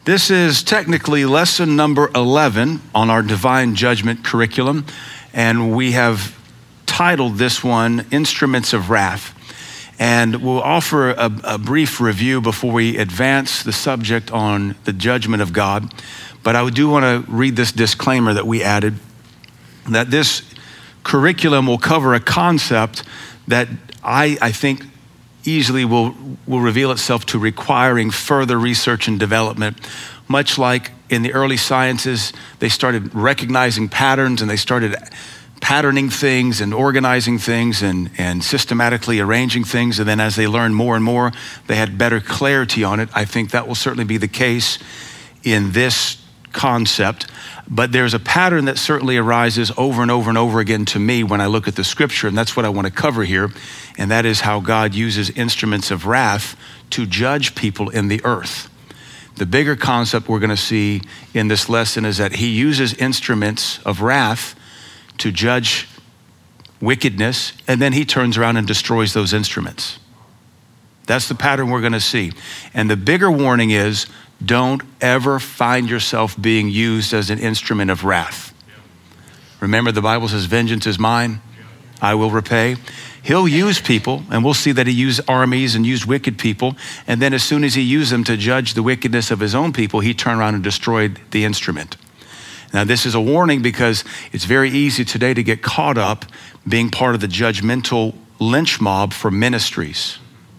This is technically lesson number 11 on our divine judgment curriculum, and we have titled this one, Instruments of Wrath. And we'll offer a brief review before we advance the subject on the judgment of God. But I do want to read this disclaimer that we added, that this curriculum will cover a concept that I think easily will reveal itself to requiring further research and development. Much like in the early sciences, they started recognizing patterns and they started patterning things and organizing things and systematically arranging things. And then as they learned more and more, they had better clarity on it. I think that will certainly be the case in this concept. But there's a pattern that certainly arises over and over and over again to me when I look at the scripture, and that's what I want to cover here, and that is how God uses instruments of wrath to judge people in the earth. The bigger concept we're going to see in this lesson is that he uses instruments of wrath to judge wickedness, and then he turns around and destroys those instruments. That's the pattern we're going to see. And the bigger warning is, don't ever find yourself being used as an instrument of wrath. Remember, the Bible says, vengeance is mine, I will repay. He'll use people, and we'll see that he used armies and used wicked people. And then as soon as he used them to judge the wickedness of his own people, he turned around and destroyed the instrument. Now, this is a warning because it's very easy today to get caught up being part of the judgmental lynch mob for ministries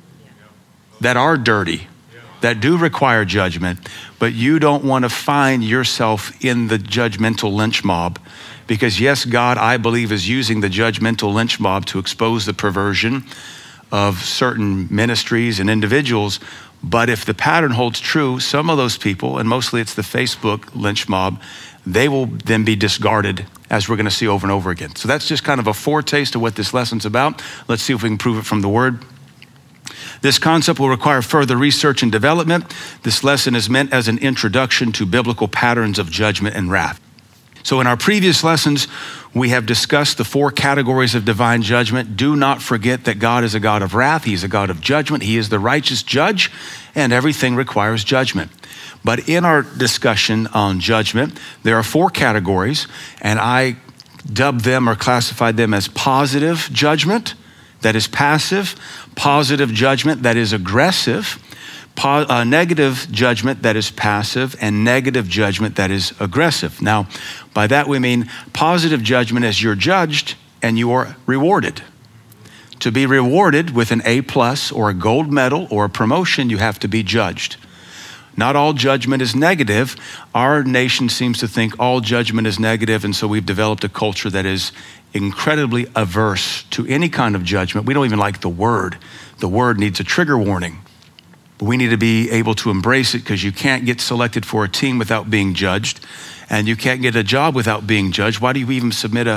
that are dirty, that do require judgment, but you don't want to find yourself in the judgmental lynch mob because yes, God, I believe, is using the judgmental lynch mob to expose the perversion of certain ministries and individuals. But if the pattern holds true, some of those people, and mostly it's the Facebook lynch mob, they will then be discarded, as we're going to see over and over again. So that's just kind of a foretaste of what this lesson's about. Let's see if we can prove it from the word. This concept will require further research and development. This lesson is meant as an introduction to biblical patterns of judgment and wrath. So in our previous lessons, we have discussed the four categories of divine judgment. Do not forget that God is a God of wrath. He is a God of judgment. He is the righteous judge, and everything requires judgment. But in our discussion on judgment, there are four categories, and I dubbed them or classified them as positive judgment, that is passive, positive judgment, that is aggressive, negative judgment, that is passive, and negative judgment, that is aggressive. Now, by that we mean positive judgment as you're judged and you are rewarded. To be rewarded with an A+ or a gold medal or a promotion, you have to be judged. Not all judgment is negative. Our nation seems to think all judgment is negative, and so we've developed a culture that is incredibly averse to any kind of judgment. We don't even like the word. The word needs a trigger warning. But we need to be able to embrace it because you can't get selected for a team without being judged, and you can't get a job without being judged. Why do you even submit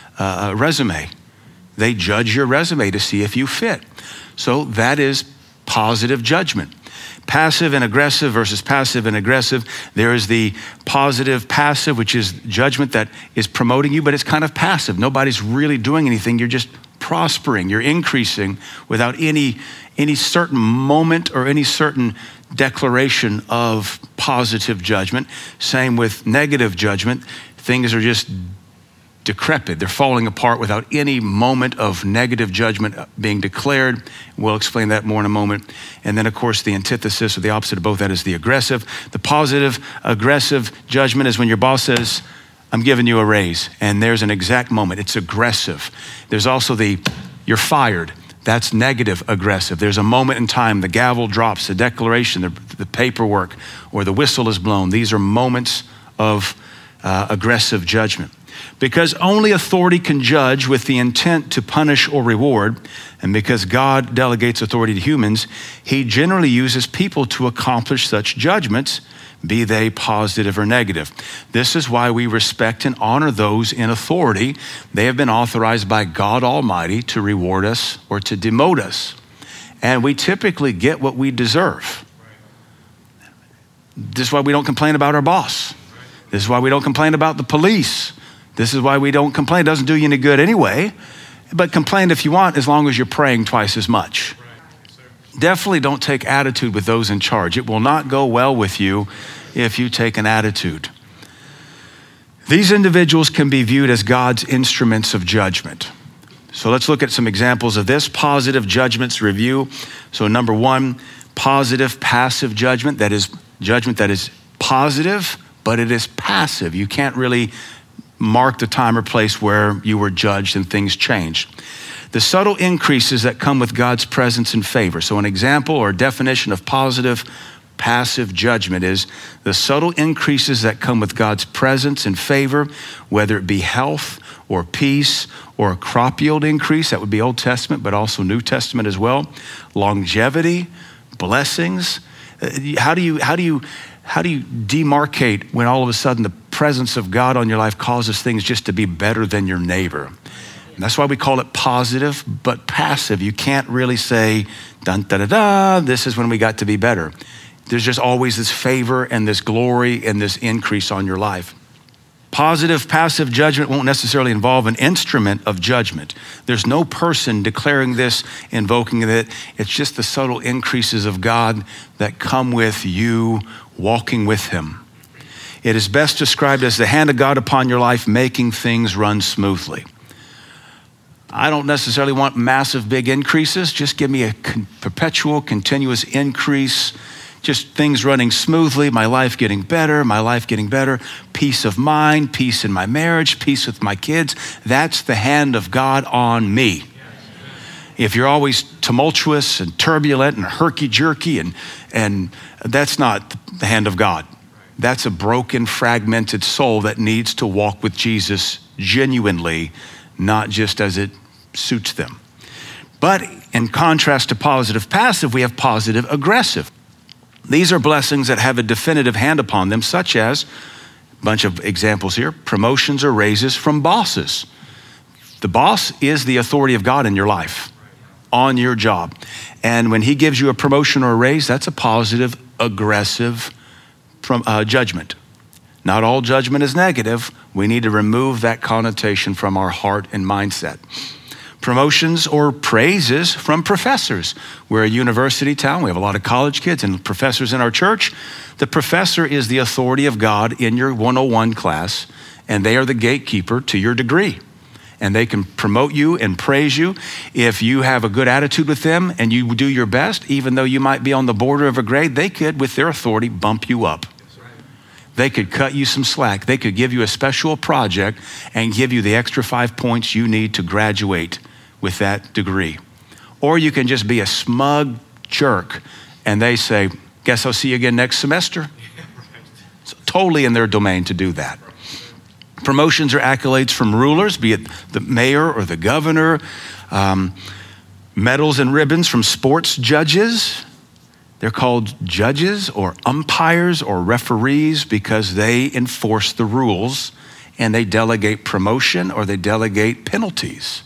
a resume? They judge your resume to see if you fit. So that is positive judgment. Passive and aggressive versus passive and aggressive. There is the positive passive, which is judgment that is promoting you, but it's kind of passive. Nobody's really doing anything. You're just prospering. You're increasing without any certain moment or any certain declaration of positive judgment. Same with negative judgment. Things are just decrepit. They're falling apart without any moment of negative judgment being declared. We'll explain that more in a moment. And then, of course, the antithesis or the opposite of both that is the aggressive. The positive, aggressive judgment is when your boss says, I'm giving you a raise, and there's an exact moment. It's aggressive. There's also you're fired. That's negative aggressive. There's a moment in time, the gavel drops, the declaration, the paperwork, or the whistle is blown. These are moments of aggressive judgment. Because only authority can judge with the intent to punish or reward, and because God delegates authority to humans, he generally uses people to accomplish such judgments, be they positive or negative. This is why we respect and honor those in authority. They have been authorized by God Almighty to reward us or to demote us. And we typically get what we deserve. This is why we don't complain about our boss. This is why we don't complain about the police. This is why we don't complain. It doesn't do you any good anyway. But complain if you want, as long as you're praying twice as much. Definitely don't take attitude with those in charge. It will not go well with you if you take an attitude. These individuals can be viewed as God's instruments of judgment. So let's look at some examples of this. Positive judgments review. So number one, positive passive judgment. That is judgment that is positive, but it is passive. You can't really mark the time or place where you were judged and things changed. The subtle increases that come with God's presence and favor. So an example or definition of positive passive judgment is the subtle increases that come with God's presence and favor, whether it be health or peace or a crop yield increase. That would be Old Testament, but also New Testament as well. Longevity, blessings. How do you demarcate when all of a sudden the presence of God on your life causes things just to be better than your neighbor? And that's why we call it positive, but passive. You can't really say, dun, da, da, da, this is when we got to be better. There's just always this favor and this glory and this increase on your life. Positive, passive judgment won't necessarily involve an instrument of judgment. There's no person declaring this, invoking it. It's just the subtle increases of God that come with you walking with him. It is best described as the hand of God upon your life, making things run smoothly. I don't necessarily want massive, big increases. Just give me a perpetual, continuous increase. Just things running smoothly, my life getting better, peace of mind, peace in my marriage, peace with my kids. That's the hand of God on me. If you're always tumultuous and turbulent and herky-jerky, and that's not the hand of God. That's a broken, fragmented soul that needs to walk with Jesus genuinely, not just as it suits them. But in contrast to positive passive, we have positive aggressive. These are blessings that have a definitive hand upon them, such as, a bunch of examples here, promotions or raises from bosses. The boss is the authority of God in your life, on your job. And when he gives you a promotion or a raise, that's a positive, aggressive judgment. Not all judgment is negative. We need to remove that connotation from our heart and mindset. Promotions or praises from professors. We're a university town. We have a lot of college kids and professors in our church. The professor is the authority of God in your 101 class, and they are the gatekeeper to your degree. And they can promote you and praise you. If you have a good attitude with them and you do your best, even though you might be on the border of a grade, they could, with their authority, bump you up. They could cut you some slack. They could give you a special project and give you the extra 5 points you need to graduate with that degree. Or you can just be a smug jerk and they say, guess I'll see you again next semester. It's totally in their domain to do that. Promotions or accolades from rulers, be it the mayor or the governor, medals and ribbons from sports judges. They're called judges or umpires or referees because they enforce the rules and they delegate promotion or they delegate penalties.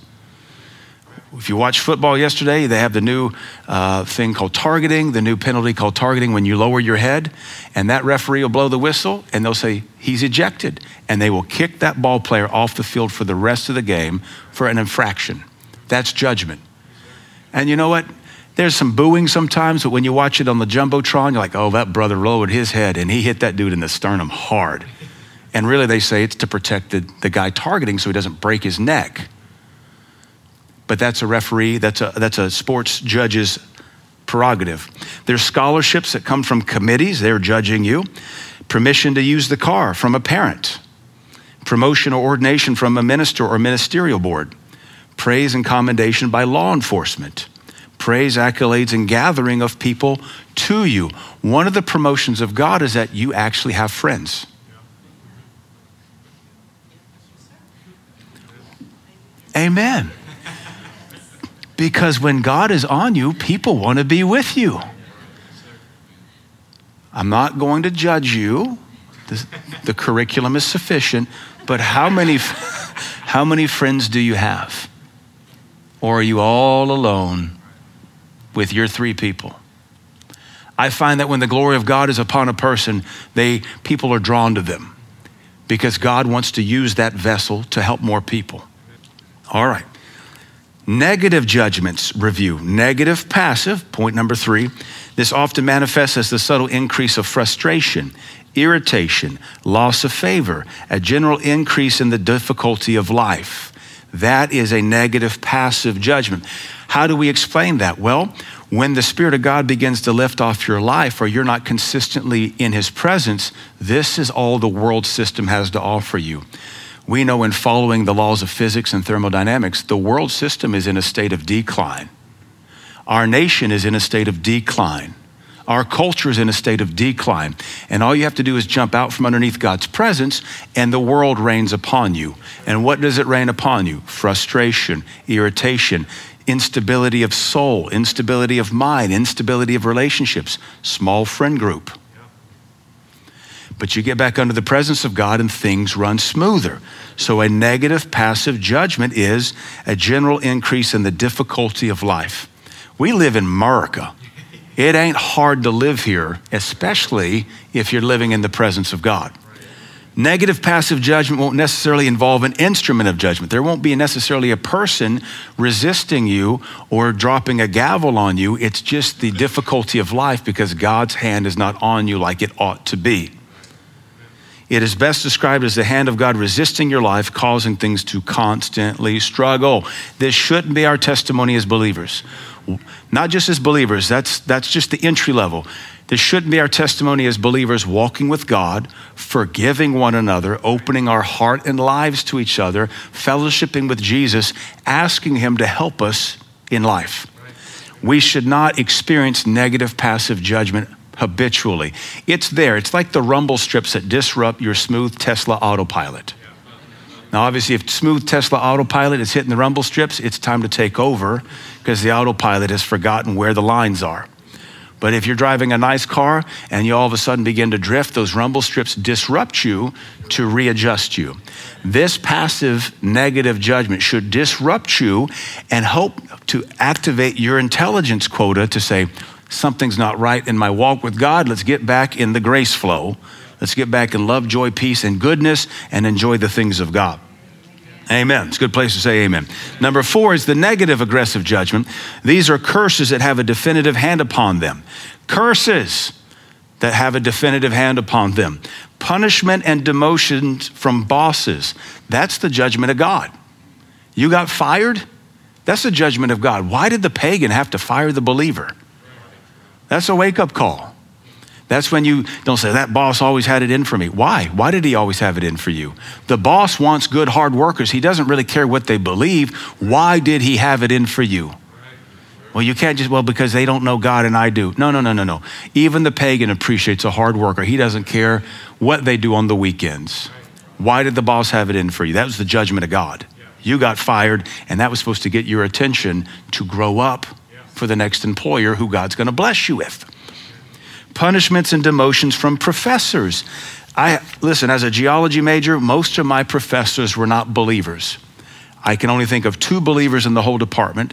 If you watched football yesterday, they have the new thing called targeting, the new penalty called targeting when you lower your head, and that referee will blow the whistle and they'll say, he's ejected. And they will kick that ball player off the field for the rest of the game for an infraction. That's judgment. And you know what? There's some booing sometimes, but when you watch it on the Jumbotron, you're like, oh, that brother lowered his head and he hit that dude in the sternum hard. And really they say it's to protect the guy targeting so he doesn't break his neck. But that's a referee, that's a sports judge's prerogative. There's scholarships that come from committees, they're judging you. Permission to use the car from a parent. Promotion or ordination from a minister or ministerial board. Praise and commendation by law enforcement. Praise, accolades, and gathering of people to you. One of the promotions of God is that you actually have friends. Amen. Because when God is on you, people want to be with you. I'm not going to judge you. The curriculum is sufficient, but how many friends do you have? Or are you all alone with your 3 people? I find that when the glory of God is upon a person, people are drawn to them because God wants to use that vessel to help more people. All right. Negative judgments review. Negative, passive, point number 3. This often manifests as the subtle increase of frustration, irritation, loss of favor, a general increase in the difficulty of life. That is a negative, passive judgment. How do we explain that? Well, when the Spirit of God begins to lift off your life or you're not consistently in His presence, this is all the world system has to offer you. We know in following the laws of physics and thermodynamics, the world system is in a state of decline. Our nation is in a state of decline. Our culture is in a state of decline. And all you have to do is jump out from underneath God's presence and the world reigns upon you. And what does it rain upon you? Frustration, irritation, instability of soul, instability of mind, instability of relationships, small friend group. But you get back under the presence of God and things run smoother. So a negative, passive judgment is a general increase in the difficulty of life. We live in America. It ain't hard to live here, especially if you're living in the presence of God. Negative, passive judgment won't necessarily involve an instrument of judgment. There won't be necessarily a person resisting you or dropping a gavel on you. It's just the difficulty of life because God's hand is not on you like it ought to be. It is best described as the hand of God resisting your life, causing things to constantly struggle. This shouldn't be our testimony as believers. Not just as believers, that's just the entry level. This shouldn't be our testimony as believers walking with God, forgiving one another, opening our heart and lives to each other, fellowshipping with Jesus, asking Him to help us in life. We should not experience negative, passive judgment habitually. It's there. It's like the rumble strips that disrupt your smooth Tesla autopilot. Now, obviously, if smooth Tesla autopilot is hitting the rumble strips, it's time to take over because the autopilot has forgotten where the lines are. But if you're driving a nice car and you all of a sudden begin to drift, those rumble strips disrupt you to readjust you. This passive negative judgment should disrupt you and help to activate your intelligence quota to say, something's not right in my walk with God. Let's get back in the grace flow. Let's get back in love, joy, peace, and goodness and enjoy the things of God. Amen. It's a good place to say amen. Number 4 is the negative aggressive judgment. These are curses that have a definitive hand upon them. Curses that have a definitive hand upon them. Punishment and demotions from bosses. That's the judgment of God. You got fired? That's the judgment of God. Why did the pagan have to fire the believer? That's a wake-up call. That's when you don't say, that boss always had it in for me. Why? Why did he always have it in for you? The boss wants good, hard workers. He doesn't really care what they believe. Why did he have it in for you? Well, you can't just, because they don't know God and I do. No. Even the pagan appreciates a hard worker. He doesn't care what they do on the weekends. Why did the boss have it in for you? That was the judgment of God. You got fired, and that was supposed to get your attention to grow up for the next employer who God's going to bless you with. Punishments and demotions from professors. Listen, as a geology major, most of my professors were not believers. I can only think of 2 believers in the whole department.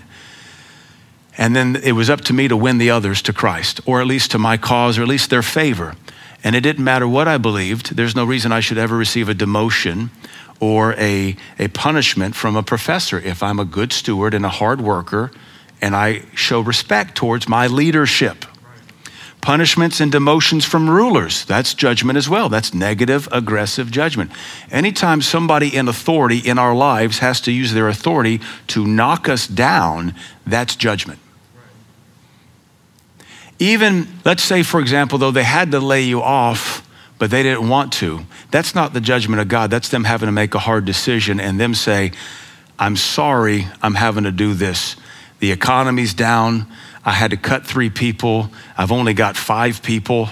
And then it was up to me to win the others to Christ, or at least to my cause, or at least their favor. And it didn't matter what I believed. There's no reason I should ever receive a demotion or a punishment from a professor if I'm a good steward and a hard worker and I show respect towards my leadership. Punishments and demotions from rulers. That's judgment as well. That's negative, aggressive judgment. Anytime somebody in authority in our lives has to use their authority to knock us down, that's judgment. Even, let's say, for example, though they had to lay you off, but they didn't want to, that's not the judgment of God. That's them having to make a hard decision and them say, I'm sorry, I'm having to do this. The economy's down. I had to cut 3 people. I've only got 5 people.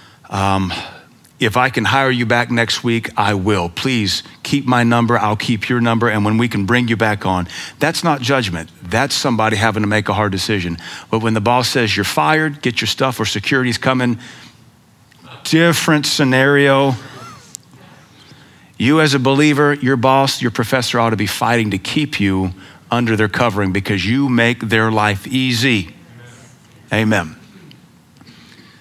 If I can hire you back next week, I will. Please keep my number. I'll keep your number. And when we can bring you back on, that's not judgment. That's somebody having to make a hard decision. But when the boss says you're fired, get your stuff or security's coming, different scenario. You as a believer, your boss, your professor ought to be fighting to keep you under their covering because you make their life easy. Amen.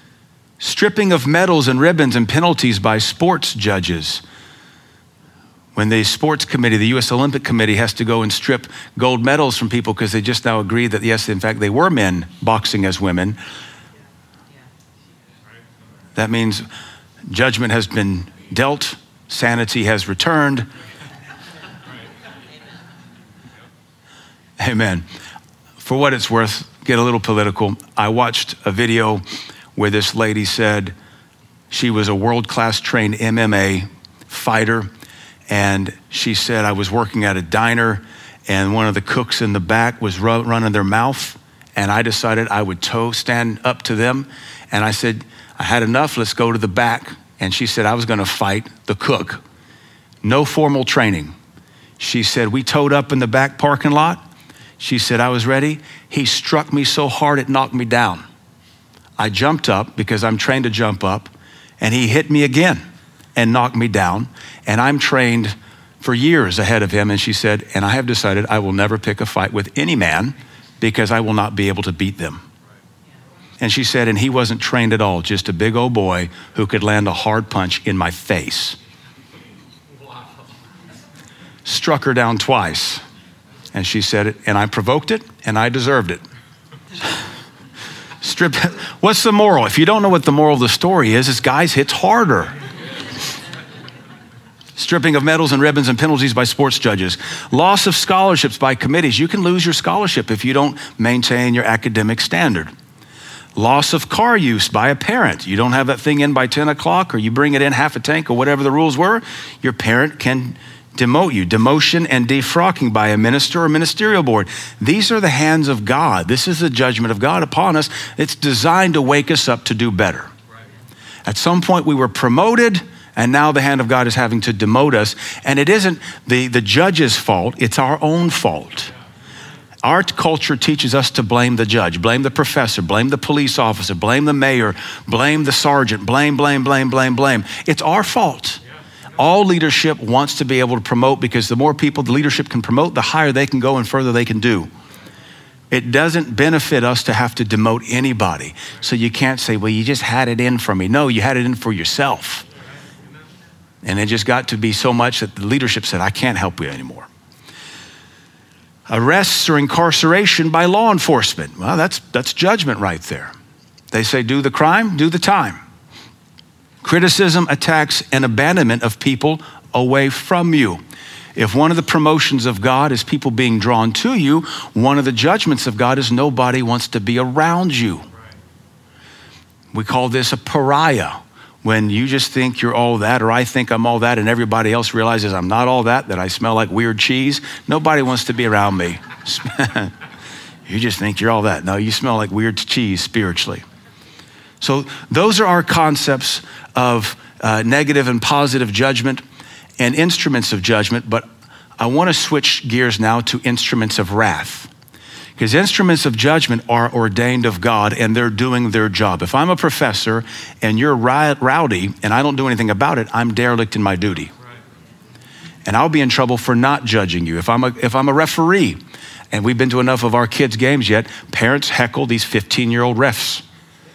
Stripping of medals and ribbons and penalties by sports judges. When the sports committee, the U.S. Olympic Committee, has to go and strip gold medals from people because they just now agree that, yes, in fact, they were men boxing as women, that means judgment has been dealt, sanity has returned. Amen. For what it's worth, get a little political. I watched a video where this lady said she was a world-class trained MMA fighter, and she said, I was working at a diner and one of the cooks in the back was running their mouth, and I decided I would stand up to them, and I said, I had enough, let's go to the back. And she said, I was gonna fight the cook. No formal training. She said, we towed up in the back parking lot. She said, I was ready. He struck me so hard it knocked me down. I jumped up because I'm trained to jump up, and he hit me again and knocked me down. And I'm trained for years ahead of him. And she said, and I have decided I will never pick a fight with any man because I will not be able to beat them. And she said, and he wasn't trained at all, just a big old boy who could land a hard punch in my face. Struck her down twice. And she said it, and I provoked it, and I deserved it. What's the moral? If you don't know what the moral of the story is, guys, hits harder. Stripping of medals and ribbons and penalties by sports judges. Loss of scholarships by committees. You can lose your scholarship if you don't maintain your academic standard. Loss of car use by a parent. You don't have that thing in by 10 o'clock, or you bring it in half a tank, or whatever the rules were, your parent can demote you. Demotion and defrocking by a minister or ministerial board. These are the hands of God. This is the judgment of God upon us. It's designed to wake us up to do better. At some point we were promoted, and now the hand of God is having to demote us. And it isn't the judge's fault, it's our own fault. Our culture teaches us to blame the judge, blame the professor, blame the police officer, blame the mayor, blame the sergeant, blame. It's our fault. All leadership wants to be able to promote, because the more people the leadership can promote, the higher they can go and further they can do. It doesn't benefit us to have to demote anybody. So you can't say, well, you just had it in for me. No, you had it in for yourself. And it just got to be so much that the leadership said, I can't help you anymore. Arrests or incarceration by law enforcement. Well, that's judgment right there. They say, do the crime, do the time. Criticism, attacks, and abandonment of people away from you. If one of the promotions of God is people being drawn to you, one of the judgments of God is nobody wants to be around you. We call this a pariah. When you just think you're all that, or I think I'm all that, and everybody else realizes I'm not all that I smell like weird cheese. Nobody wants to be around me. You just think you're all that. No, you smell like weird cheese spiritually. So those are our concepts of negative and positive judgment and instruments of judgment, but I want to switch gears now to instruments of wrath. Because instruments of judgment are ordained of God, and they're doing their job. If I'm a professor and you're rowdy and I don't do anything about it, I'm derelict in my duty. And I'll be in trouble for not judging you. If I'm a referee, and we've been to enough of our kids' games yet, parents heckle these 15-year-old refs.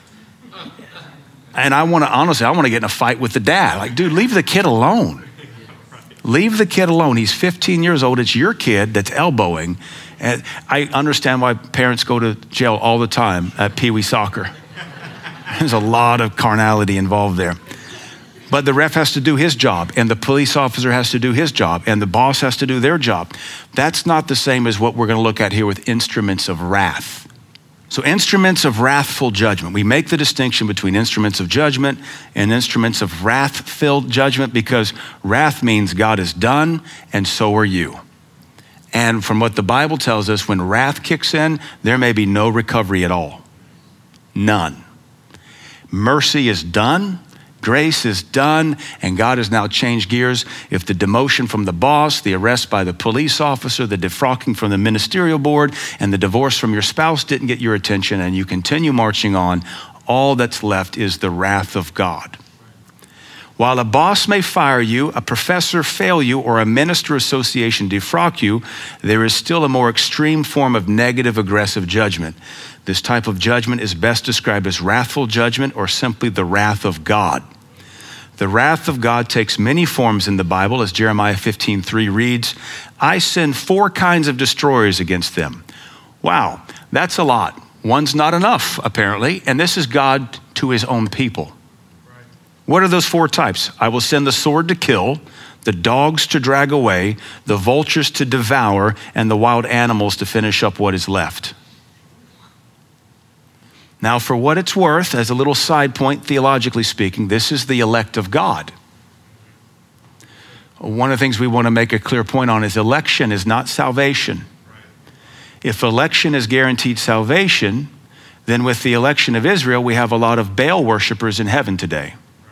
And I want to get in a fight with the dad. Like, dude, leave the kid alone. Leave the kid alone. He's 15 years old. It's your kid that's elbowing. And I understand why parents go to jail all the time at Pee Wee soccer. There's a lot of carnality involved there. But the ref has to do his job, and the police officer has to do his job, and the boss has to do their job. That's not the same as what we're going to look at here with instruments of wrath. So instruments of wrathful judgment. We make the distinction between instruments of judgment and instruments of wrath-filled judgment, because wrath means God is done and so are you. And from what the Bible tells us, when wrath kicks in, there may be no recovery at all. None. Mercy is done. Grace is done, and God has now changed gears. If the demotion from the boss, the arrest by the police officer, the defrocking from the ministerial board, and the divorce from your spouse didn't get your attention, and you continue marching on, all that's left is the wrath of God. While a boss may fire you, a professor fail you, or a minister association defrock you, there is still a more extreme form of negative aggressive judgment. This type of judgment is best described as wrathful judgment, or simply the wrath of God. The wrath of God takes many forms in the Bible, as Jeremiah 15:3 reads, I send 4 kinds of destroyers against them. Wow, that's a lot. One's not enough, apparently, and this is God to his own people. Right. What are those 4 types? I will send the sword to kill, the dogs to drag away, the vultures to devour, and the wild animals to finish up what is left. Now, for what it's worth, as a little side point, theologically speaking, this is the elect of God. One of the things we want to make a clear point on is election is not salvation. If election is guaranteed salvation, then with the election of Israel, we have a lot of Baal worshipers in heaven today.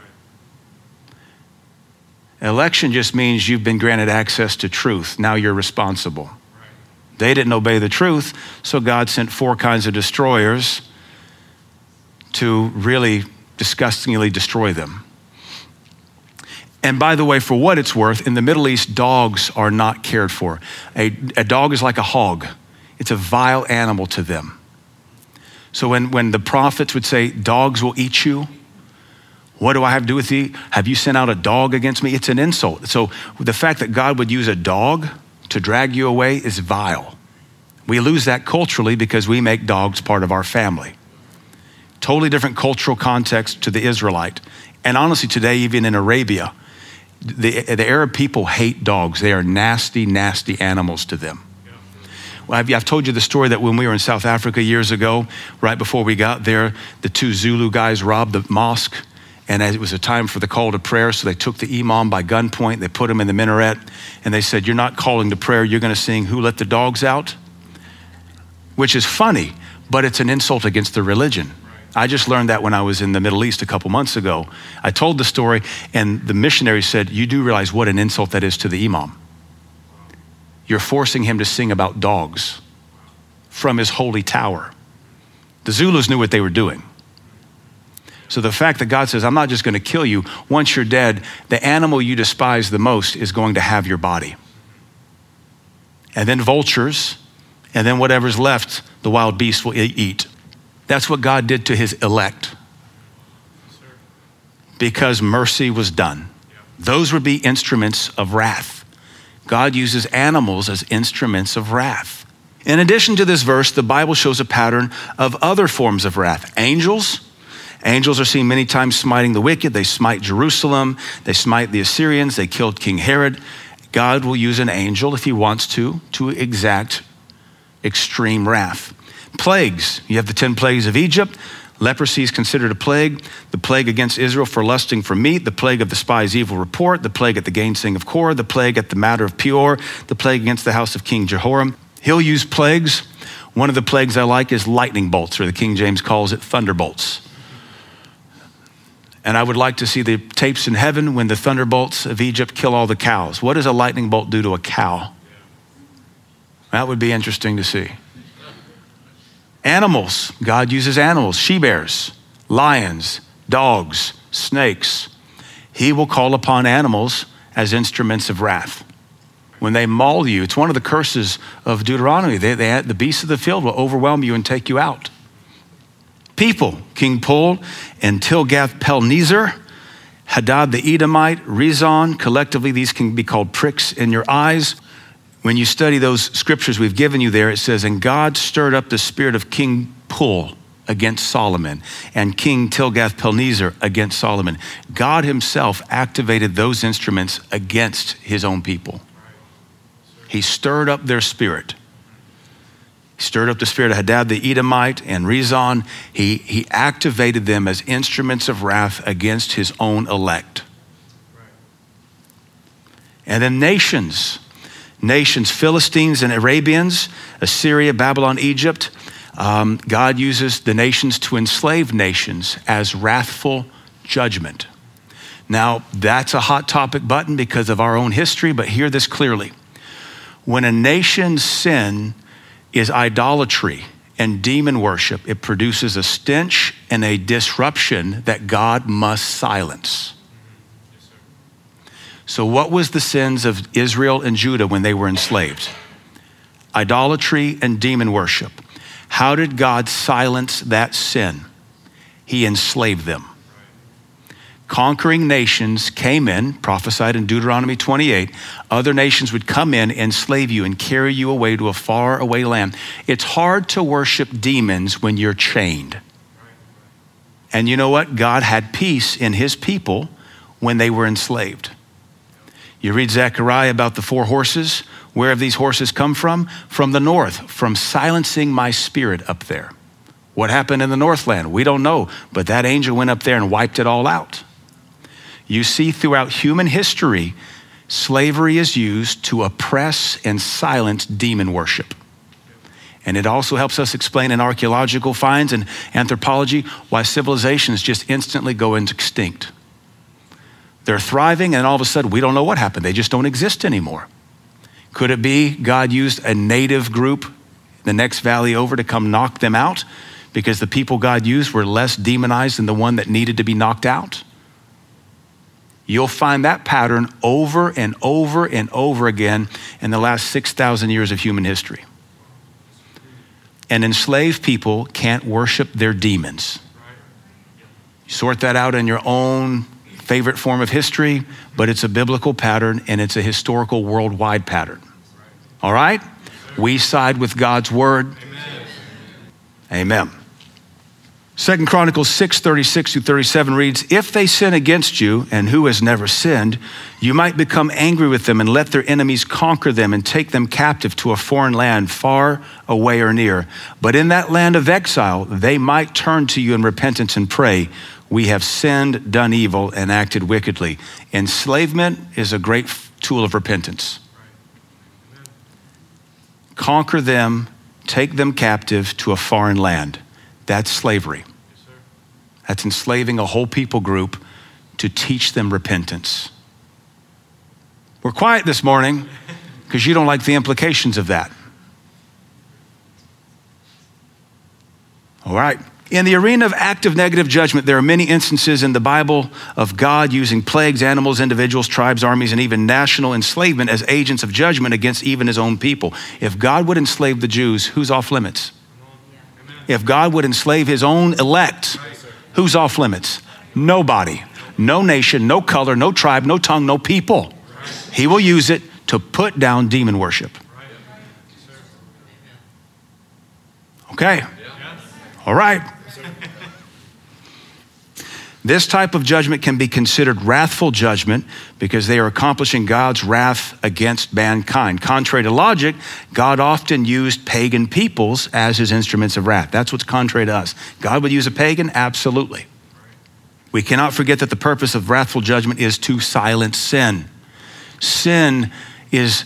Election just means you've been granted access to truth. Now you're responsible. They didn't obey the truth, so God sent 4 kinds of destroyers to really disgustingly destroy them. And by the way, for what it's worth, in the Middle East, dogs are not cared for. A dog is like a hog. It's a vile animal to them. So when the prophets would say, dogs will eat you, what do I have to do with thee? Have you sent out a dog against me? It's an insult. So the fact that God would use a dog to drag you away is vile. We lose that culturally because we make dogs part of our family. Totally different cultural context to the Israelite. And honestly, today, even in Arabia, the Arab people hate dogs. They are nasty, nasty animals to them. Well, I've told you the story that when we were in South Africa years ago, right before we got there, the 2 Zulu guys robbed the mosque. And as it was a time for the call to prayer, so they took the imam by gunpoint, they put him in the minaret, and they said, you're not calling to prayer, you're gonna sing Who Let the Dogs Out? Which is funny, but it's an insult against the religion. I just learned that when I was in the Middle East a couple months ago. I told the story, and the missionary said, you do realize what an insult that is to the imam. You're forcing him to sing about dogs from his holy tower. The Zulus knew what they were doing. So the fact that God says, I'm not just gonna kill you, once you're dead, the animal you despise the most is going to have your body. And then vultures, and then whatever's left, the wild beasts will eat. That's what God did to his elect. Because mercy was done. Those would be instruments of wrath. God uses animals as instruments of wrath. In addition to this verse, the Bible shows a pattern of other forms of wrath. Angels are seen many times smiting the wicked. They smite Jerusalem. They smite the Assyrians. They killed King Herod. God will use an angel if he wants to exact extreme wrath. Plagues. You have the 10 plagues of Egypt. Leprosy is considered a plague. The plague against Israel for lusting for meat. The plague of the spy's evil report. The plague at the gainsaying of Korah. The plague at the matter of Peor. The plague against the house of King Jehoram. He'll use plagues. One of the plagues I like is lightning bolts, or the King James calls it thunderbolts. And I would like to see the tapes in heaven when the thunderbolts of Egypt kill all the cows. What does a lightning bolt do to a cow? That would be interesting to see. Animals, God uses animals, she-bears, lions, dogs, snakes. He will call upon animals as instruments of wrath. When they maul you, it's one of the curses of Deuteronomy. The beasts of the field will overwhelm you and take you out. People, King Pul and Tilgath-Pilneser, Hadad the Edomite, Rezon, collectively these can be called pricks in your eyes. When you study those scriptures we've given you there, it says, and God stirred up the spirit of King Pul against Solomon and King Tilgath-Pilneser against Solomon. God himself activated those instruments against his own people. He stirred up their spirit. He stirred up the spirit of Hadad the Edomite and Rezon. He activated them as instruments of wrath against his own elect. And then nations, Philistines and Arabians, Assyria, Babylon, Egypt. God uses the nations to enslave nations as wrathful judgment. Now, that's a hot topic button because of our own history, but hear this clearly. When a nation's sin is idolatry and demon worship, it produces a stench and a disruption that God must silence. So what was the sins of Israel and Judah when they were enslaved? Idolatry and demon worship. How did God silence that sin? He enslaved them. conquering nations came in, prophesied in Deuteronomy 28. Other nations would come in, enslave you, and carry you away to a far away land. It's hard to worship demons when you're chained. And you know what? God had peace in his people when they were enslaved. You read Zechariah about the 4 horses. Where have these horses come from? From the north, from silencing my spirit up there. What happened in the Northland? We don't know, but that angel went up there and wiped it all out. You see, throughout human history, slavery is used to oppress and silence demon worship. And it also helps us explain in archaeological finds and anthropology why civilizations just instantly go extinct. They're thriving, and all of a sudden, we don't know what happened. They just don't exist anymore. Could it be God used a native group the next valley over to come knock them out because the people God used were less demonized than the one that needed to be knocked out? You'll find that pattern over and over and over again in the last 6,000 years of human history. And enslaved people can't worship their demons. You sort that out in your own favorite form of history, but it's a biblical pattern and it's a historical worldwide pattern. All right? We side with God's word. Amen. 2 Chronicles 6:36-37 reads, if they sin against you, and who has never sinned, you might become angry with them and let their enemies conquer them and take them captive to a foreign land far away or near. But in that land of exile, they might turn to you in repentance and pray, we have sinned, done evil, and acted wickedly. Enslavement is a great tool of repentance. Conquer them, take them captive to a foreign land. That's slavery. That's enslaving a whole people group to teach them repentance. We're quiet this morning because you don't like the implications of that. All right. In the arena of active negative judgment, there are many instances in the Bible of God using plagues, animals, individuals, tribes, armies, and even national enslavement as agents of judgment against even his own people. If God would enslave the Jews, who's off limits? If God would enslave his own elect, who's off limits? Nobody. No nation, no color, no tribe, no tongue, no people. He will use it to put down demon worship. Okay. All right. This type of judgment can be considered wrathful judgment because they are accomplishing God's wrath against mankind. Contrary to logic, God often used pagan peoples as his instruments of wrath. That's what's contrary to us. God would use a pagan? Absolutely. We cannot forget that the purpose of wrathful judgment is to silence sin. Sin is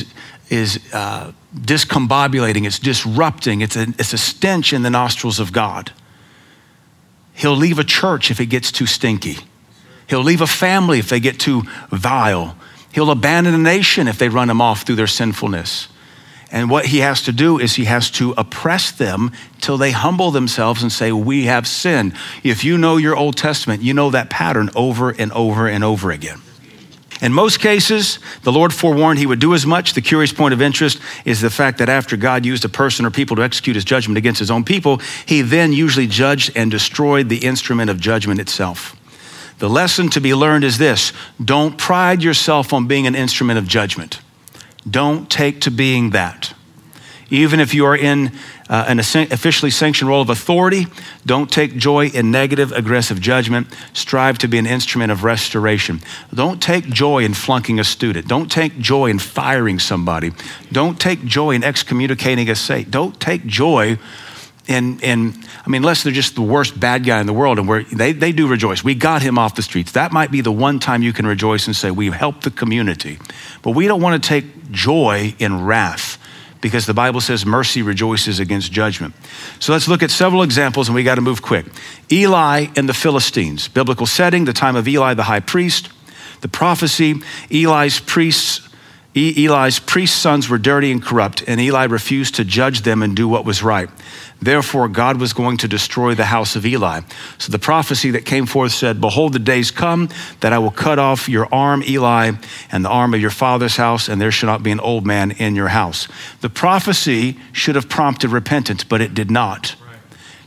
discombobulating, it's disrupting, it's a stench in the nostrils of God. He'll leave a church if it gets too stinky. He'll leave a family if they get too vile. He'll abandon a nation if they run him off through their sinfulness. And what he has to do is he has to oppress them till they humble themselves and say, we have sinned. If you know your Old Testament, you know that pattern over and over and over again. In most cases, the Lord forewarned he would do as much. The curious point of interest is the fact that after God used a person or people to execute his judgment against his own people, he then usually judged and destroyed the instrument of judgment itself. The lesson to be learned is this: don't pride yourself on being an instrument of judgment. Don't take to being that. Even if you are in an officially sanctioned role of authority, don't take joy in negative, aggressive judgment. Strive to be an instrument of restoration. Don't take joy in flunking a student. Don't take joy in firing somebody. Don't take joy in excommunicating a saint. Don't take joy unless they're just the worst bad guy in the world, and where they do rejoice. We got him off the streets. That might be the one time you can rejoice and say, we've helped the community. But we don't want to take joy in wrath, because the Bible says mercy rejoices against judgment. So let's look at several examples, and we got to move quick. Eli and the Philistines. Biblical setting, the time of Eli, the high priest. The prophecy, Eli's priest sons were dirty and corrupt, and Eli refused to judge them and do what was right. Therefore, God was going to destroy the house of Eli. So the prophecy that came forth said, behold, the days come that I will cut off your arm, Eli, and the arm of your father's house, and there shall not be an old man in your house. The prophecy should have prompted repentance, but it did not.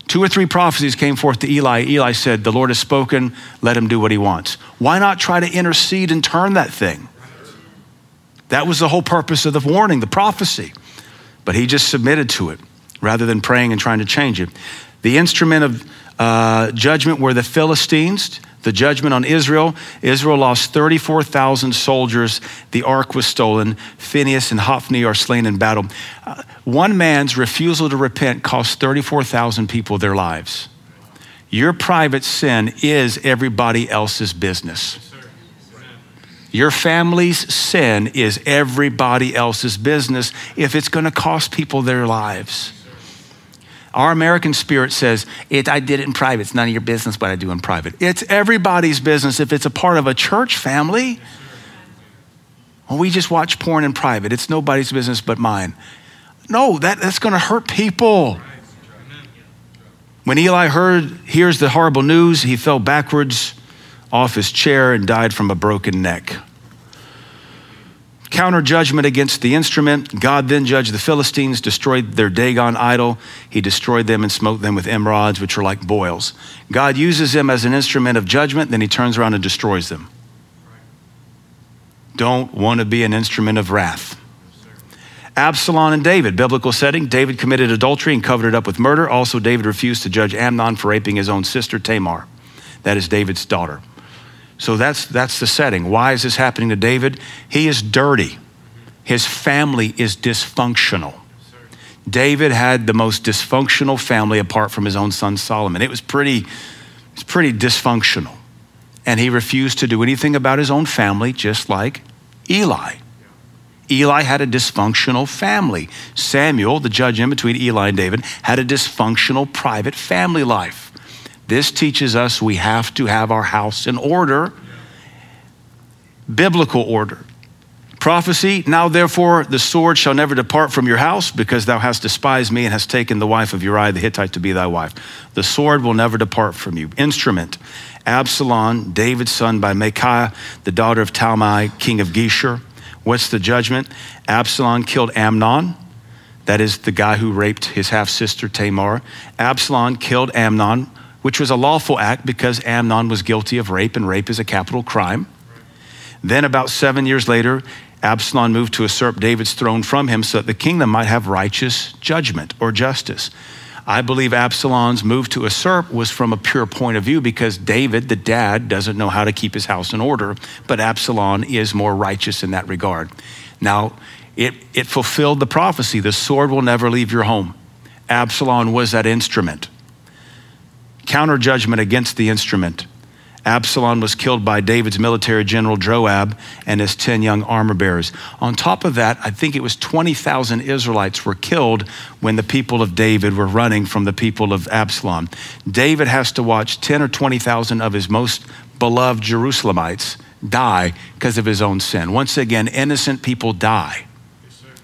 2 or 3 prophecies came forth to Eli. Eli said, the Lord has spoken, let him do what he wants. Why not try to intercede and turn that thing? That was the whole purpose of the warning, the prophecy. But he just submitted to it rather than praying and trying to change it. The instrument of judgment were the Philistines. The judgment on Israel. Israel lost 34,000 soldiers. The ark was stolen. Phinehas and Hophni are slain in battle. One man's refusal to repent cost 34,000 people their lives. Your private sin is everybody else's business. Your family's sin is everybody else's business if it's going to cost people their lives. Our American spirit says, I did it in private. It's none of your business what I do in private. It's everybody's business if it's a part of a church family. Well, we just watch porn in private. It's nobody's business but mine. No, that's going to hurt people. When Eli hears the horrible news, he fell backwards off his chair and died from a broken neck. Counter judgment against the instrument. God then judged the Philistines, destroyed their Dagon idol. He destroyed them and smote them with emerods, which are like boils. God uses them as an instrument of judgment, then he turns around and destroys them. Don't want to be an instrument of wrath. Absalom and David, biblical setting. David committed adultery and covered it up with murder. Also, David refused to judge Amnon for raping his own sister, Tamar. That is David's daughter. So that's the setting. Why is this happening to David? He is dirty. His family is dysfunctional. David had the most dysfunctional family apart from his own son Solomon. It was pretty dysfunctional. And he refused to do anything about his own family, just like Eli. Eli had a dysfunctional family. Samuel, the judge in between Eli and David, had a dysfunctional private family life. This teaches us we have to have our house in order, biblical order. Prophecy, now therefore the sword shall never depart from your house because thou hast despised me and hast taken the wife of Uriah the Hittite to be thy wife. The sword will never depart from you. Instrument, Absalom, David's son by Micaiah, the daughter of Talmai, king of Geshur. What's the judgment? Absalom killed Amnon. That is the guy who raped his half-sister Tamar. Absalom killed Amnon, which was a lawful act because Amnon was guilty of rape, and rape is a capital crime. Then about 7 years later, Absalom moved to usurp David's throne from him so that the kingdom might have righteous judgment or justice. I believe Absalom's move to usurp was from a pure point of view because David, the dad, doesn't know how to keep his house in order, but Absalom is more righteous in that regard. Now, it fulfilled the prophecy. The sword will never leave your home. Absalom was that instrument. Counter judgment against the instrument. Absalom was killed by David's military general Joab and his 10 young armor bearers. On top of that, I think it was 20,000 Israelites were killed when the people of David were running from the people of Absalom. David has to watch 10 or 20,000 of his most beloved Jerusalemites die because of his own sin. Once again, innocent people die. Yes, sir.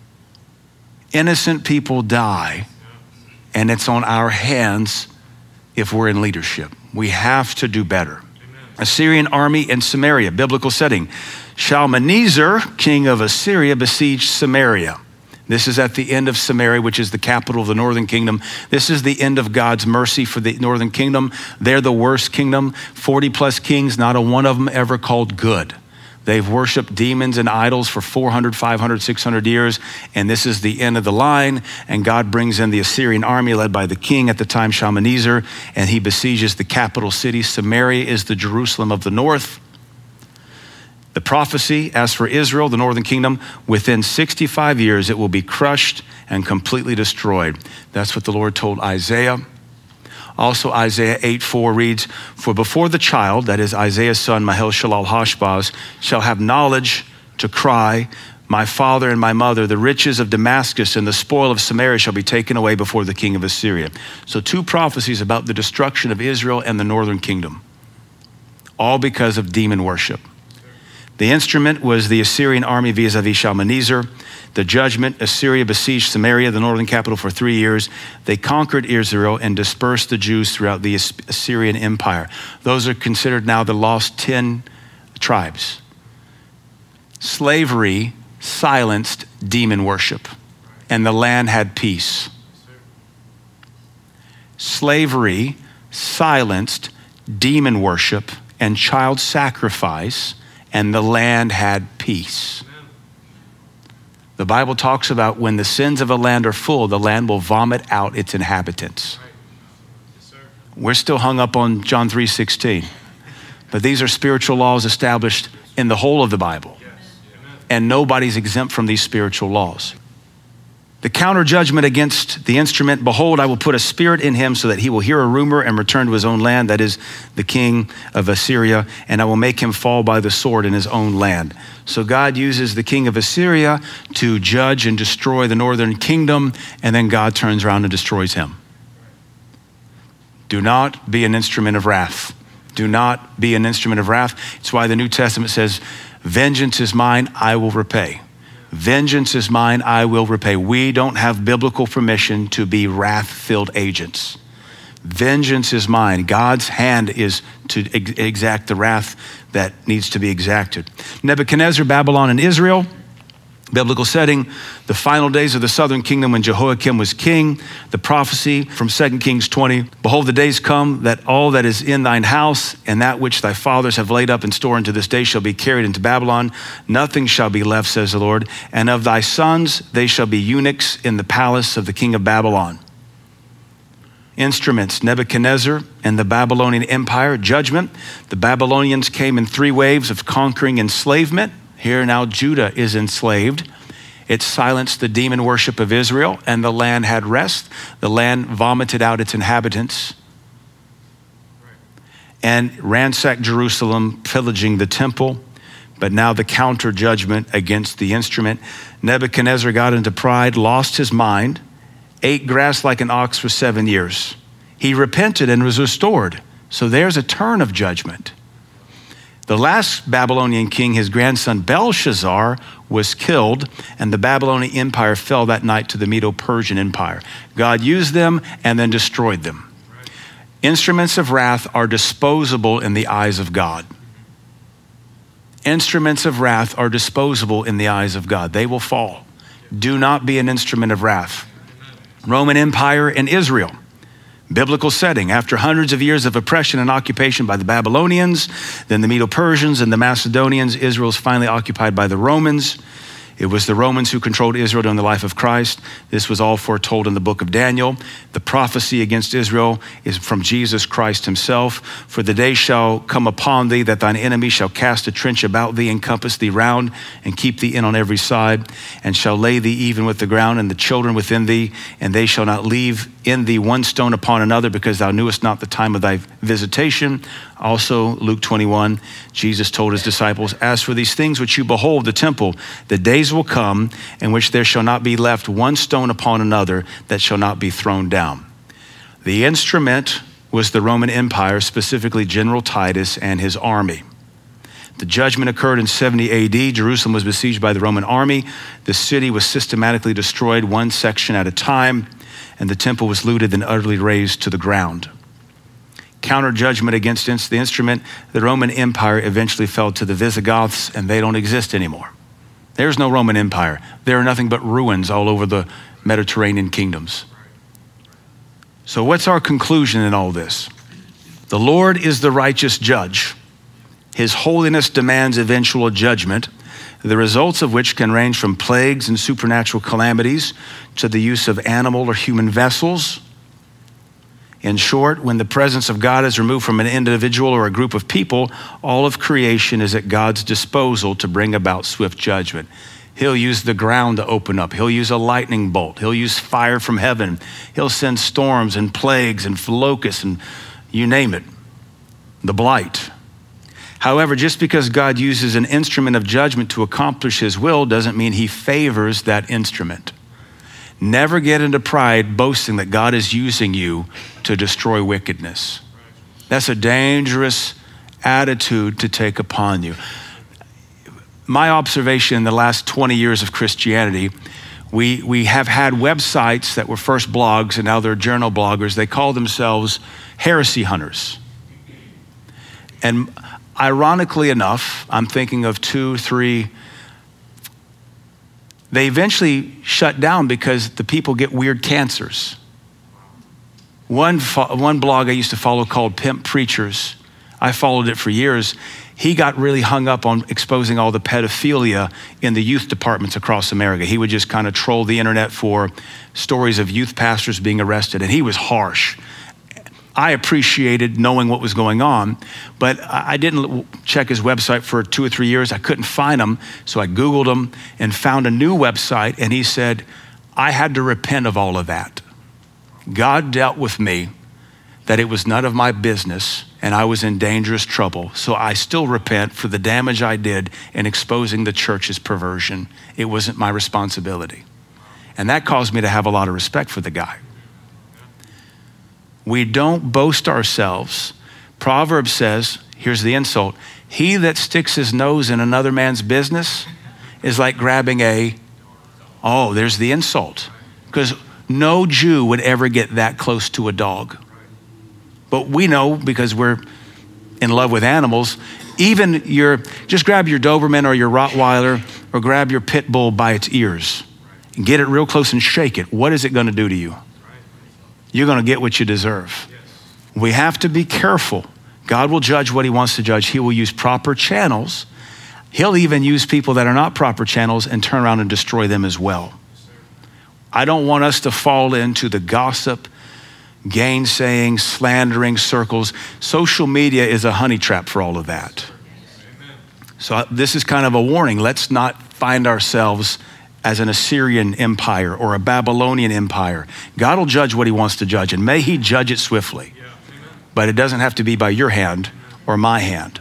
Innocent people die, and it's on our hands if we're in leadership. We have to do better. Amen. Assyrian army in Samaria, biblical setting. Shalmaneser, king of Assyria, besieged Samaria. This is at the end of Samaria, which is the capital of the northern kingdom. This is the end of God's mercy for the northern kingdom. They're the worst kingdom. 40 plus kings, not a one of them ever called good. They've worshiped demons and idols for 400, 500, 600 years, and this is the end of the line, and God brings in the Assyrian army led by the king at the time, Shalmaneser, and he besieges the capital city. Samaria is the Jerusalem of the north. The prophecy, as for Israel, the northern kingdom, within 65 years, it will be crushed and completely destroyed. That's what the Lord told Isaiah. Also, Isaiah 8:4 reads, for before the child, that is Isaiah's son, Mahel-Shalal-Hashbaz, shall have knowledge to cry, my father and my mother, the riches of Damascus and the spoil of Samaria shall be taken away before the king of Assyria. So 2 prophecies about the destruction of Israel and the northern kingdom, all because of demon worship. The instrument was the Assyrian army vis-a-vis Shalmaneser. The judgment, Assyria besieged Samaria, the northern capital, for 3 years. They conquered Israel and dispersed the Jews throughout the Assyrian Empire. Those are considered now the lost 10 tribes. Slavery silenced demon worship, and the land had peace. slavery silenced demon worship and child sacrifice, and the land had peace. The Bible talks about when the sins of a land are full, the land will vomit out its inhabitants. We're still hung up on John 3:16. But these are spiritual laws established in the whole of the Bible. And nobody's exempt from these spiritual laws. The counter judgment against the instrument, behold, I will put a spirit in him so that he will hear a rumor and return to his own land, that is the king of Assyria, and I will make him fall by the sword in his own land. So God uses the king of Assyria to judge and destroy the northern kingdom, and then God turns around and destroys him. Do not be an instrument of wrath. Do not be an instrument of wrath. It's why the New Testament says, vengeance is mine, I will repay. Vengeance is mine, I will repay. We don't have biblical permission to be wrath-filled agents. Vengeance is mine. God's hand is to exact the wrath that needs to be exacted. Nebuchadnezzar, Babylon, and Israel. Biblical setting, the final days of the southern kingdom when Jehoiakim was king. The prophecy from 2 Kings 20. Behold, the days come that all that is in thine house and that which thy fathers have laid up in store unto this day shall be carried into Babylon. Nothing shall be left, says the Lord. And of thy sons, they shall be eunuchs in the palace of the king of Babylon. Instruments, Nebuchadnezzar and the Babylonian Empire, judgment. The Babylonians came in 3 waves of conquering enslavement. Here now Judah is enslaved. It silenced the demon worship of Israel, and the land had rest. The land vomited out its inhabitants and ransacked Jerusalem, pillaging the temple. But now the counter judgment against the instrument. Nebuchadnezzar got into pride, lost his mind, ate grass like an ox for 7 years. He repented and was restored. So there's a turn of judgment. The last Babylonian king, his grandson Belshazzar, was killed, and the Babylonian Empire fell that night to the Medo-Persian Empire. God used them and then destroyed them. Right. Instruments of wrath are disposable in the eyes of God. Instruments of wrath are disposable in the eyes of God. They will fall. Do not be an instrument of wrath. Roman Empire and Israel. Biblical setting. After hundreds of years of oppression and occupation by the Babylonians, then the Medo-Persians and the Macedonians, Israel is finally occupied by the Romans. It was the Romans who controlled Israel during the life of Christ. This was all foretold in the book of Daniel. The prophecy against Israel is from Jesus Christ himself. For the day shall come upon thee that thine enemy shall cast a trench about thee, encompass thee round, and keep thee in on every side, and shall lay thee even with the ground, and the children within thee, and they shall not leave in thee one stone upon another, because thou knewest not the time of thy visitation. Also, Luke 21, Jesus told his disciples, as for these things which you behold, the temple, the days will come in which there shall not be left one stone upon another that shall not be thrown down. The instrument was the Roman Empire, specifically General Titus and his army. The judgment occurred in 70 AD. Jerusalem was besieged by the Roman army. The city was systematically destroyed, one section at a time, and the temple was looted and utterly razed to the ground. Counter judgment against the instrument, the Roman Empire eventually fell to the Visigoths, and they don't exist anymore. There's no Roman Empire. There are nothing but ruins all over the Mediterranean kingdoms. So what's our conclusion in all this? The Lord is the righteous judge. His holiness demands eventual judgment, the results of which can range from plagues and supernatural calamities to the use of animal or human vessels. In short, when the presence of God is removed from an individual or a group of people, all of creation is at God's disposal to bring about swift judgment. He'll use the ground to open up. He'll use a lightning bolt. He'll use fire from heaven. He'll send storms and plagues and locusts and you name it, the blight. However, just because God uses an instrument of judgment to accomplish his will doesn't mean he favors that instrument. Never get into pride boasting that God is using you to destroy wickedness. That's a dangerous attitude to take upon you. My observation in the last 20 years of Christianity, we have had websites that were first blogs and now they're journal bloggers. They call themselves heresy hunters. And ironically enough, I'm thinking of 2, 3, they eventually shut down because the people get weird cancers. One blog I used to follow called Pimp Preachers, I followed it for years. He got really hung up on exposing all the pedophilia in the youth departments across America. He would just kind of troll the internet for stories of youth pastors being arrested, and he was harsh. I appreciated knowing what was going on, but I didn't check his website for 2 or 3 years. I couldn't find him, so I Googled him and found a new website, and he said, I had to repent of all of that. God dealt with me that it was none of my business and I was in dangerous trouble. So I still repent for the damage I did in exposing the church's perversion. It wasn't my responsibility. And that caused me to have a lot of respect for the guy. We don't boast ourselves. Proverbs says, here's the insult, he that sticks his nose in another man's business is like grabbing there's the insult. Because no Jew would ever get that close to a dog. But we know, because we're in love with animals, just grab your Doberman or your Rottweiler or grab your pit bull by its ears and get it real close and shake it. What is it going to do to you? You're going to get what you deserve. We have to be careful. God will judge what he wants to judge. He will use proper channels. He'll even use people that are not proper channels and turn around and destroy them as well. I don't want us to fall into the gossip, gainsaying, slandering circles. Social media is a honey trap for all of that. So this is kind of a warning. Let's not find ourselves as an Assyrian empire or a Babylonian empire. God will judge what he wants to judge, and may he judge it swiftly. But it doesn't have to be by your hand or my hand.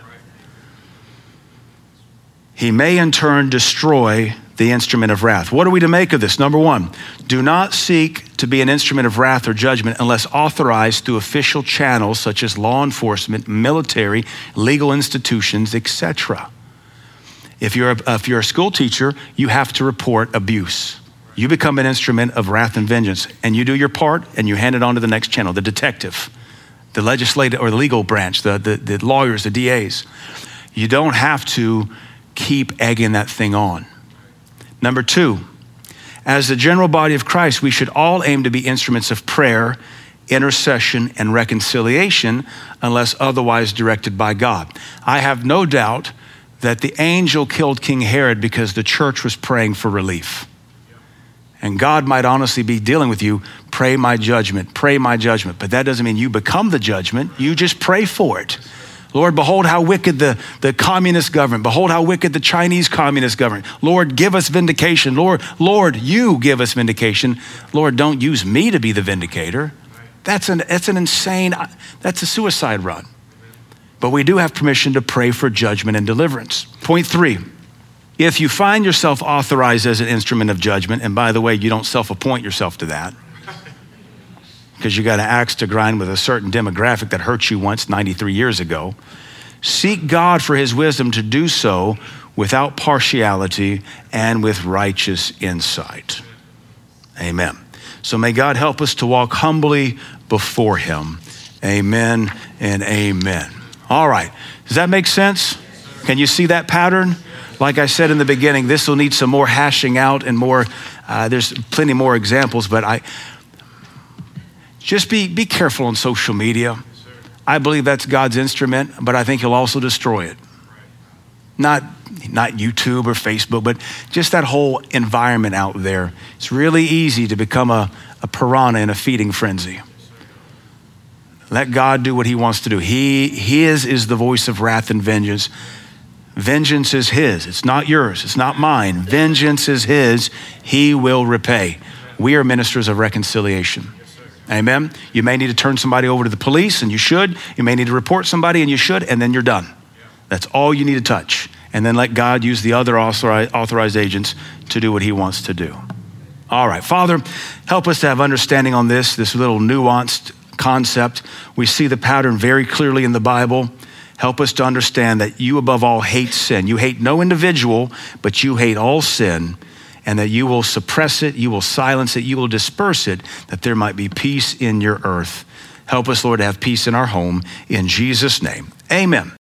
He may in turn destroy the instrument of wrath. What are we to make of this? Number one, do not seek to be an instrument of wrath or judgment unless authorized through official channels such as law enforcement, military, legal institutions, etc. If you're a school teacher, you have to report abuse. You become an instrument of wrath and vengeance, and you do your part and you hand it on to the next channel, the detective, the legislative or the legal branch, the lawyers, the DAs. You don't have to keep egging that thing on. Number two, as the general body of Christ, we should all aim to be instruments of prayer, intercession, and reconciliation unless otherwise directed by God. I have no doubt that the angel killed King Herod because the church was praying for relief. And God might honestly be dealing with you, pray my judgment. But that doesn't mean you become the judgment. You just pray for it. Lord, behold how wicked the communist government. Behold how wicked the Chinese communist government. Lord, give us vindication. Lord, you give us vindication. Lord, don't use me to be the vindicator. That's a suicide run. But we do have permission to pray for judgment and deliverance. Point three, if you find yourself authorized as an instrument of judgment, and by the way, you don't self-appoint yourself to that, because you got an axe to grind with a certain demographic that hurt you once 93 years ago. Seek God for his wisdom to do so without partiality and with righteous insight. Amen. So may God help us to walk humbly before him. Amen and amen. All right. Does that make sense? Can you see that pattern? Like I said in the beginning, this will need some more hashing out and more, there's plenty more examples, but just be careful on social media. I believe that's God's instrument, but I think he'll also destroy it. Not YouTube or Facebook, but just that whole environment out there. It's really easy to become a piranha in a feeding frenzy. Let God do what he wants to do. His is the voice of wrath and vengeance. Vengeance is his. It's not yours. It's not mine. Vengeance is his. He will repay. We are ministers of reconciliation. Amen. You may need to turn somebody over to the police, and you should. You may need to report somebody, and you should, and then you're done. That's all you need to touch. And then let God use the other authorized agents to do what he wants to do. All right, Father, help us to have understanding on this little nuanced concept. We see the pattern very clearly in the Bible. Help us to understand that you above all hate sin. You hate no individual, but you hate all sin, and that you will suppress it, you will silence it, you will disperse it, that there might be peace in your earth. Help us, Lord, to have peace in our home. In Jesus' name, amen.